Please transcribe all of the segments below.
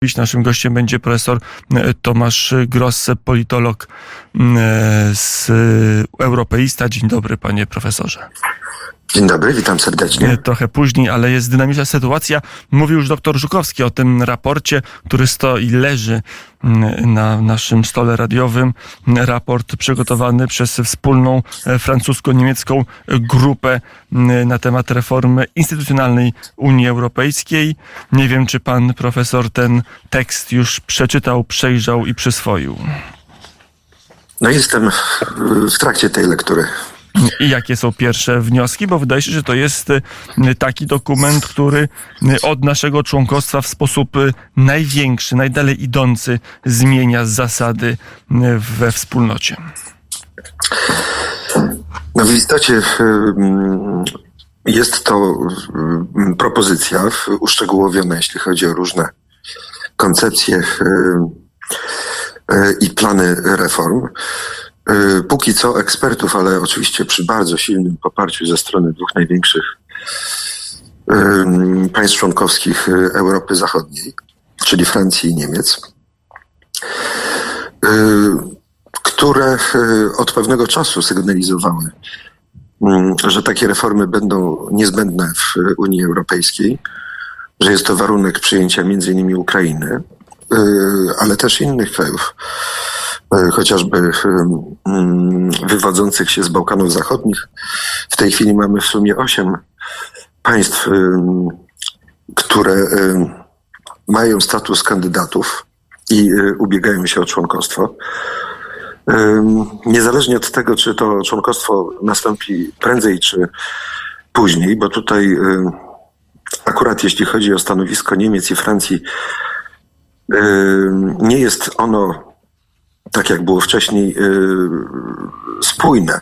Naszym gościem będzie profesor Tomasz Grosse, politolog, europeista. Dzień dobry, panie profesorze. Dzień dobry, witam serdecznie. Trochę później, ale jest dynamiczna sytuacja. Mówił już doktor Żukowski o tym raporcie, który leży na naszym stole radiowym. Raport przygotowany przez wspólną francusko-niemiecką grupę na temat reformy instytucjonalnej Unii Europejskiej. Nie wiem, czy pan profesor ten tekst już przeczytał, przejrzał i przyswoił. No jestem w trakcie tej lektury. I jakie są pierwsze wnioski? Bo wydaje się, że to jest taki dokument, który od naszego członkostwa w sposób największy, najdalej idący zmienia zasady we wspólnocie. No w istocie jest to propozycja uszczegółowiona, jeśli chodzi o różne koncepcje i plany reform. Póki co ekspertów, ale oczywiście przy bardzo silnym poparciu ze strony dwóch największych państw członkowskich Europy Zachodniej, czyli Francji i Niemiec, które od pewnego czasu sygnalizowały, że takie reformy będą niezbędne w Unii Europejskiej, że jest to warunek przyjęcia m.in. Ukrainy, ale też innych krajów, chociażby wywodzących się z Bałkanów Zachodnich. W tej chwili mamy w sumie 8 państw, które mają status kandydatów i ubiegają się o członkostwo. Niezależnie od tego, czy to członkostwo nastąpi prędzej czy później, bo tutaj akurat jeśli chodzi o stanowisko Niemiec i Francji, nie jest ono, tak jak było wcześniej, spójne.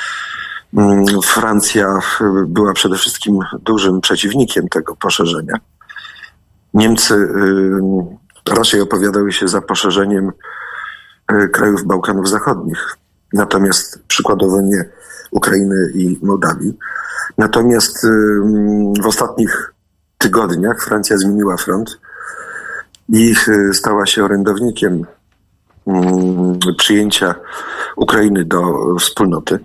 Francja była przede wszystkim dużym przeciwnikiem tego poszerzenia. Niemcy raczej opowiadały się za poszerzeniem krajów Bałkanów Zachodnich, natomiast przykładowo nie Ukrainy i Mołdawii. Natomiast w ostatnich tygodniach Francja zmieniła front i stała się orędownikiem przyjęcia Ukrainy do wspólnoty.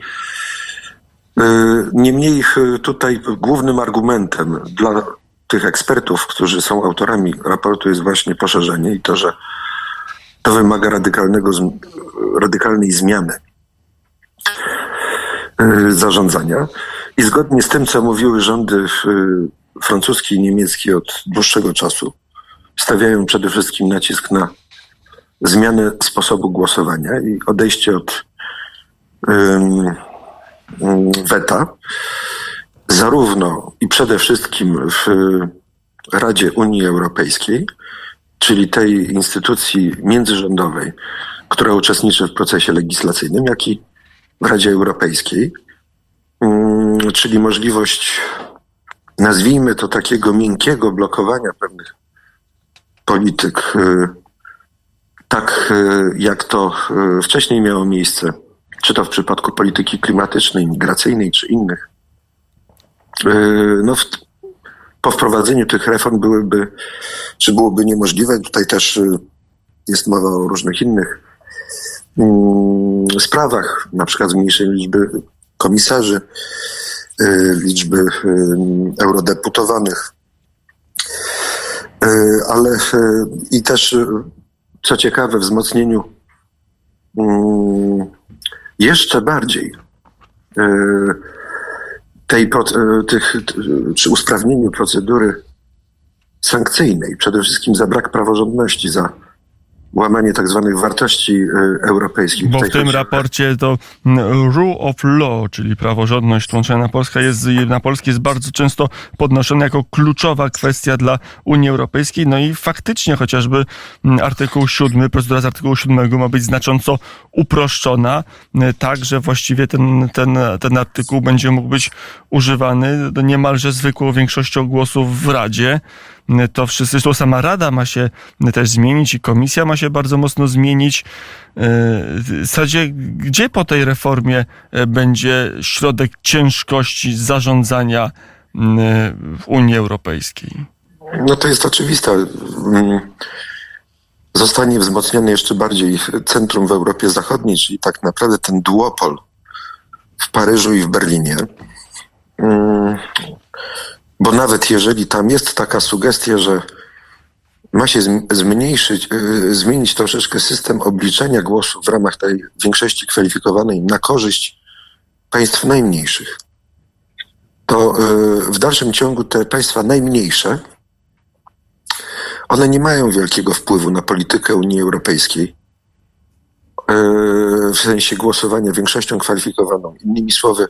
Niemniej tutaj głównym argumentem dla tych ekspertów, którzy są autorami raportu, jest właśnie poszerzenie i to, że to wymaga radykalnej zmiany zarządzania. I zgodnie z tym, co mówiły rządy francuski i niemiecki od dłuższego czasu, stawiają przede wszystkim nacisk na zmianę sposobu głosowania i odejście od weta, zarówno i przede wszystkim w Radzie Unii Europejskiej, czyli tej instytucji międzyrządowej, która uczestniczy w procesie legislacyjnym, jak i w Radzie Europejskiej, czyli możliwość, nazwijmy to, takiego miękkiego blokowania pewnych polityk, tak jak to wcześniej miało miejsce, czy to w przypadku polityki klimatycznej, migracyjnej, czy innych. No, po wprowadzeniu tych reform byłoby niemożliwe. Tutaj też jest mowa o różnych innych sprawach, na przykład zmniejszenie liczby komisarzy, liczby eurodeputowanych, ale i też, co ciekawe, wzmocnieniu jeszcze bardziej czy usprawnieniu procedury sankcyjnej, przede wszystkim za brak praworządności, za łamanie tak zwanych wartości europejskich. Bo w tym raporcie to rule of law, czyli praworządność tłumaczona na polski jest bardzo często podnoszona jako kluczowa kwestia dla Unii Europejskiej. No i faktycznie chociażby artykuł 7, procedura z artykułu 7 ma być znacząco uproszczona, tak, że właściwie ten artykuł będzie mógł być używany niemalże zwykłą większością głosów w Radzie. To zresztą sama Rada ma się też zmienić i Komisja ma się bardzo mocno zmienić. W zasadzie, gdzie po tej reformie będzie środek ciężkości zarządzania w Unii Europejskiej? No to jest oczywiste. zostanie wzmocnione jeszcze bardziej centrum w Europie Zachodniej, czyli tak naprawdę ten duopol w Paryżu i w Berlinie. Bo nawet jeżeli tam jest taka sugestia, że ma się zmienić troszeczkę system obliczenia głosów w ramach tej większości kwalifikowanej na korzyść państw najmniejszych, to w dalszym ciągu te państwa najmniejsze, one nie mają wielkiego wpływu na politykę Unii Europejskiej w sensie głosowania większością kwalifikowaną. Innymi słowy,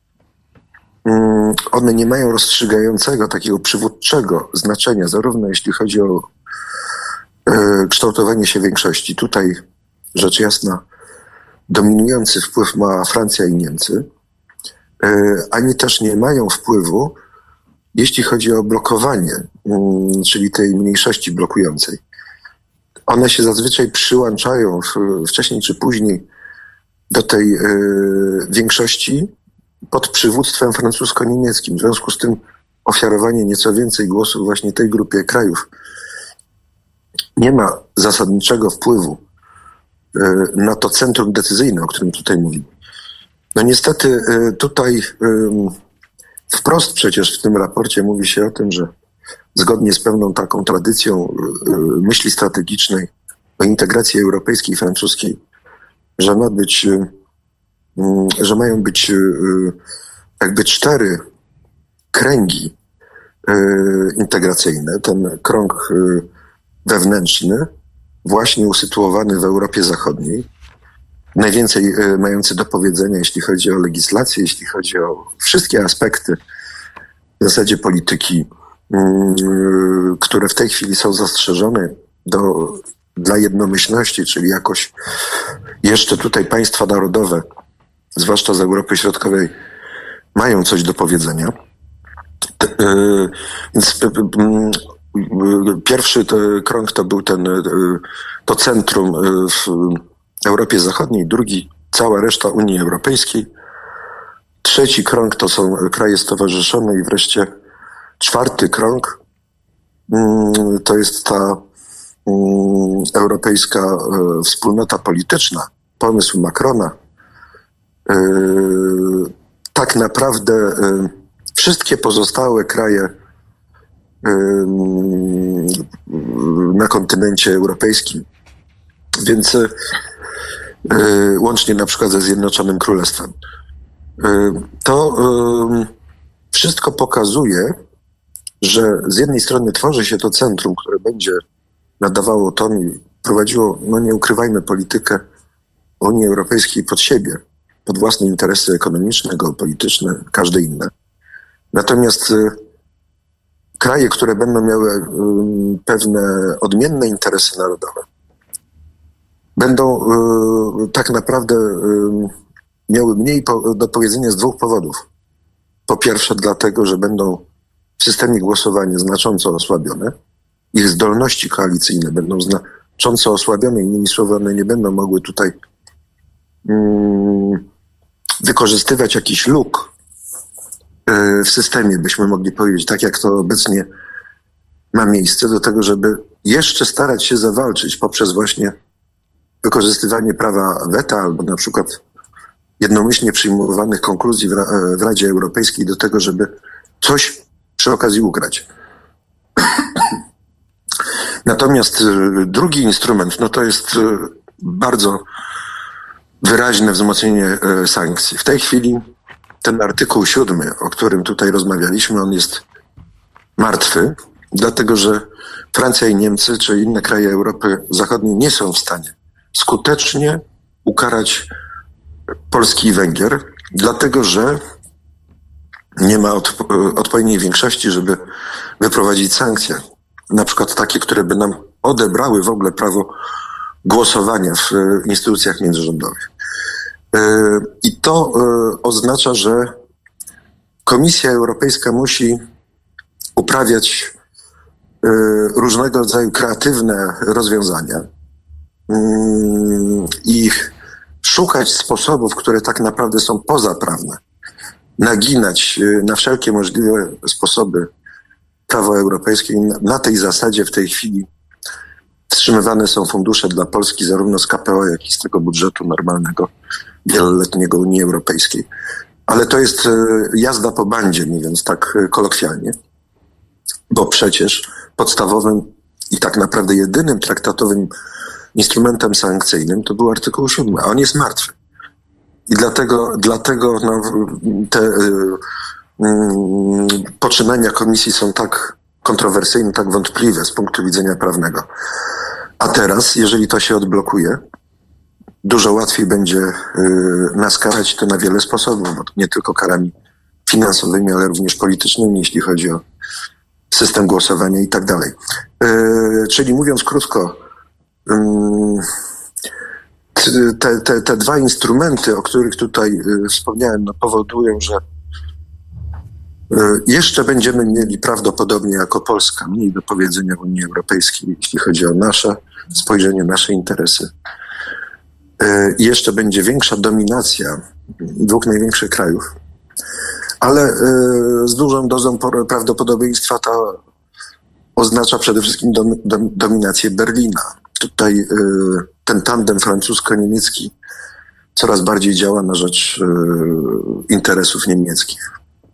one nie mają rozstrzygającego, takiego przywódczego znaczenia, zarówno jeśli chodzi o kształtowanie się większości. Tutaj, rzecz jasna, dominujący wpływ ma Francja i Niemcy, ani też nie mają wpływu, jeśli chodzi o blokowanie, czyli tej mniejszości blokującej. One się zazwyczaj przyłączają wcześniej czy później do tej większości pod przywództwem francusko-niemieckim. W związku z tym ofiarowanie nieco więcej głosów właśnie tej grupie krajów nie ma zasadniczego wpływu na to centrum decyzyjne, o którym tutaj mówimy. No niestety tutaj wprost przecież w tym raporcie mówi się o tym, że zgodnie z pewną taką tradycją myśli strategicznej o integracji europejskiej i francuskiej, że mają być jakby 4 kręgi integracyjne. Ten krąg wewnętrzny, właśnie usytuowany w Europie Zachodniej, najwięcej mający do powiedzenia, jeśli chodzi o legislację, jeśli chodzi o wszystkie aspekty w zasadzie polityki, które w tej chwili są zastrzeżone dla jednomyślności, czyli jakoś jeszcze tutaj państwa narodowe, zwłaszcza z Europy Środkowej, mają coś do powiedzenia. Więc pierwszy krąg to był to centrum w Europie Zachodniej, drugi cała reszta Unii Europejskiej, trzeci krąg to są kraje stowarzyszone i wreszcie 4. krąg to jest ta europejska wspólnota polityczna, pomysł Macrona. Tak naprawdę wszystkie pozostałe kraje na kontynencie europejskim, więc łącznie na przykład ze Zjednoczonym Królestwem. To wszystko pokazuje, że z jednej strony tworzy się to centrum, które będzie nadawało ton i prowadziło, no nie ukrywajmy, politykę Unii Europejskiej pod siebie, pod własne interesy ekonomiczne, geopolityczne, każde inne. Natomiast kraje, które będą miały pewne odmienne interesy narodowe, będą tak naprawdę miały mniej do powiedzenia z 2 powodów. Po pierwsze dlatego, że będą w systemie głosowania znacząco osłabione. Ich zdolności koalicyjne będą znacząco osłabione. Innymi słowy, one nie będą mogły tutaj wykorzystywać jakichś luk w systemie, byśmy mogli powiedzieć, tak jak to obecnie ma miejsce, do tego, żeby jeszcze starać się zawalczyć poprzez właśnie wykorzystywanie prawa weta albo na przykład jednomyślnie przyjmowanych konkluzji w Radzie Europejskiej do tego, żeby coś przy okazji ugrać. Natomiast drugi instrument, no to jest bardzo wyraźne wzmocnienie sankcji. W tej chwili ten artykuł 7, o którym tutaj rozmawialiśmy, on jest martwy, dlatego że Francja i Niemcy, czy inne kraje Europy Zachodniej nie są w stanie skutecznie ukarać Polski i Węgier, dlatego że nie ma odpowiedniej większości, żeby wyprowadzić sankcje. Na przykład takie, które by nam odebrały w ogóle prawo głosowania w instytucjach międzyrządowych. I to oznacza, że Komisja Europejska musi uprawiać różnego rodzaju kreatywne rozwiązania i szukać sposobów, które tak naprawdę są pozaprawne. Naginać na wszelkie możliwe sposoby prawo europejskie i na tej zasadzie w tej chwili wstrzymywane są fundusze dla Polski zarówno z KPO, jak i z tego budżetu normalnego, wieloletniego Unii Europejskiej. Ale to jest jazda po bandzie, mówiąc tak kolokwialnie, bo przecież podstawowym i tak naprawdę jedynym traktatowym instrumentem sankcyjnym to był artykuł 7, a on jest martwy. I dlatego te poczynania komisji są tak kontrowersyjne, tak wątpliwe z punktu widzenia prawnego. A teraz, jeżeli to się odblokuje, dużo łatwiej będzie nas karać, to na wiele sposobów, bo nie tylko karami finansowymi, ale również politycznymi, jeśli chodzi o system głosowania i tak dalej. Czyli mówiąc krótko, te dwa instrumenty, o których tutaj wspomniałem, powodują, że jeszcze będziemy mieli prawdopodobnie jako Polska mniej do powiedzenia w Unii Europejskiej, jeśli chodzi o nasze spojrzenie, nasze interesy. Jeszcze będzie większa dominacja dwóch największych krajów, ale z dużą dozą prawdopodobieństwa to oznacza przede wszystkim dominację Berlina. Tutaj ten tandem francusko-niemiecki coraz bardziej działa na rzecz interesów niemieckich.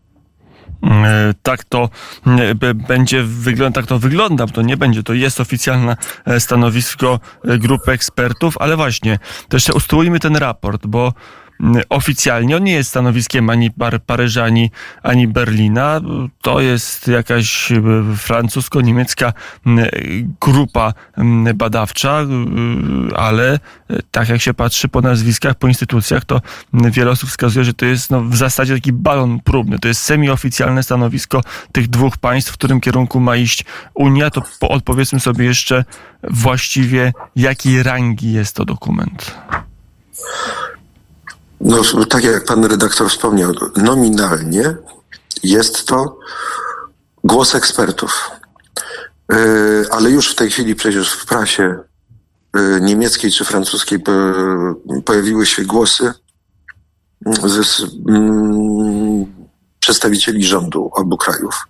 Tak to będzie tak to wygląda, to nie będzie, to jest oficjalne stanowisko grupy ekspertów, ale właśnie, też ustrójmy ten raport, bo oficjalnie on nie jest stanowiskiem ani Paryża, ani Berlina. To jest jakaś francusko-niemiecka grupa badawcza, ale tak jak się patrzy po nazwiskach, po instytucjach, to wiele osób wskazuje, że to jest w zasadzie taki balon próbny. To jest semioficjalne stanowisko tych dwóch państw, w którym kierunku ma iść Unia. To odpowiedzmy sobie jeszcze właściwie, jakiej rangi jest to dokument. No, tak jak pan redaktor wspomniał, nominalnie jest to głos ekspertów. Ale już w tej chwili przecież w prasie niemieckiej czy francuskiej pojawiły się głosy przedstawicieli rządu obu krajów,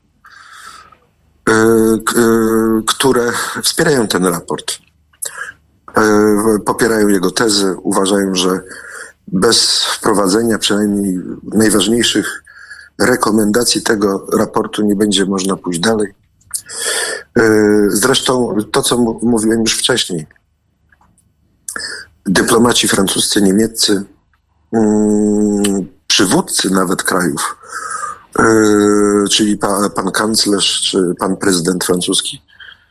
które wspierają ten raport. Popierają jego tezy, uważają, że bez wprowadzenia przynajmniej najważniejszych rekomendacji tego raportu nie będzie można pójść dalej. Zresztą to, co mówiłem już wcześniej, dyplomaci francuscy, niemieccy, przywódcy nawet krajów, czyli pan kanclerz czy pan prezydent francuski,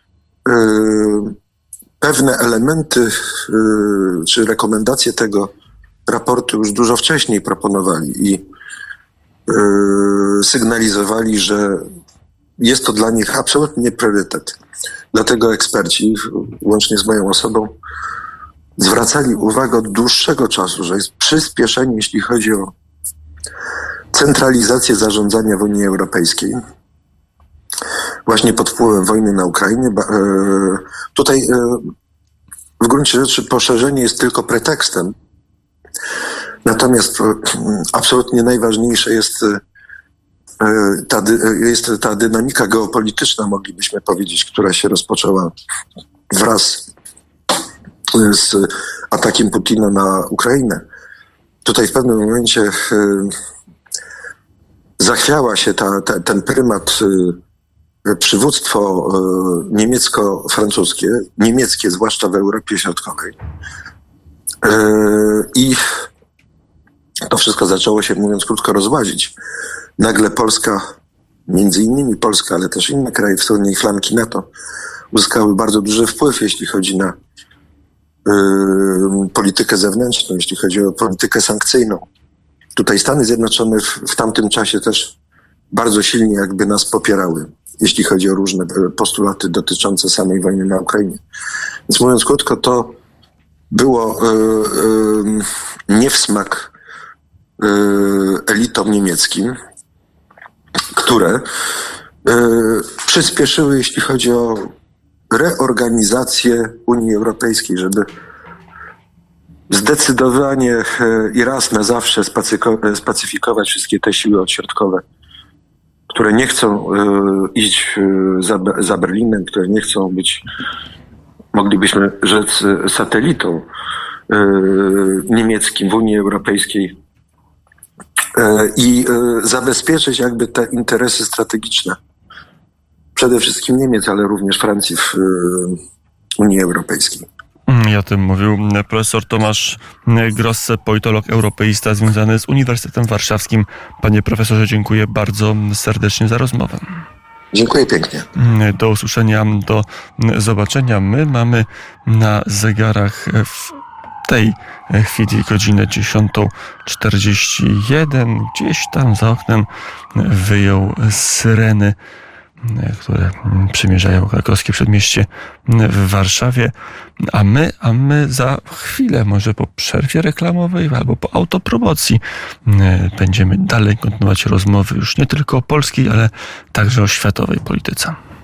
pewne elementy czy rekomendacje tego raportu już dużo wcześniej proponowali i sygnalizowali, że jest to dla nich absolutnie priorytet. Dlatego eksperci, łącznie z moją osobą, zwracali uwagę od dłuższego czasu, że jest przyspieszenie, jeśli chodzi o centralizację zarządzania w Unii Europejskiej. Właśnie pod wpływem wojny na Ukrainie. Tutaj w gruncie rzeczy poszerzenie jest tylko pretekstem. Natomiast absolutnie najważniejsze jest ta dynamika geopolityczna, moglibyśmy powiedzieć, która się rozpoczęła wraz z atakiem Putina na Ukrainę. Tutaj w pewnym momencie zachwiała się ten prymat, przywództwo niemiecko-francuskie, niemieckie zwłaszcza w Europie Środkowej. I to wszystko zaczęło się, mówiąc krótko, rozłazić. Nagle Polska, między innymi Polska, ale też inne kraje wschodniej flanki NATO uzyskały bardzo duży wpływ, jeśli chodzi na politykę zewnętrzną, jeśli chodzi o politykę sankcyjną. Tutaj Stany Zjednoczone w tamtym czasie też bardzo silnie jakby nas popierały, jeśli chodzi o różne postulaty dotyczące samej wojny na Ukrainie. Więc mówiąc krótko, to było nie w smak elitom niemieckim, które przyspieszyły, jeśli chodzi o reorganizację Unii Europejskiej, żeby zdecydowanie i raz na zawsze spacyfikować wszystkie te siły odśrodkowe, które nie chcą iść za Berlinem, które nie chcą być moglibyśmy rzec, satelitą niemieckim w Unii Europejskiej i zabezpieczyć jakby te interesy strategiczne przede wszystkim Niemiec, ale również Francji w Unii Europejskiej. I o tym mówił profesor Tomasz Grosse, politolog, europeista związany z Uniwersytetem Warszawskim. Panie profesorze, dziękuję bardzo serdecznie za rozmowę. Dziękuję pięknie. Do usłyszenia, do zobaczenia. My mamy na zegarach w tej chwili godzinę 10:41. Gdzieś tam za oknem wyjął syreny, które przymierzają krakowskie przedmieście w Warszawie, a my za chwilę, może po przerwie reklamowej albo po autopromocji, będziemy dalej kontynuować rozmowy już nie tylko o polskiej, ale także o światowej polityce.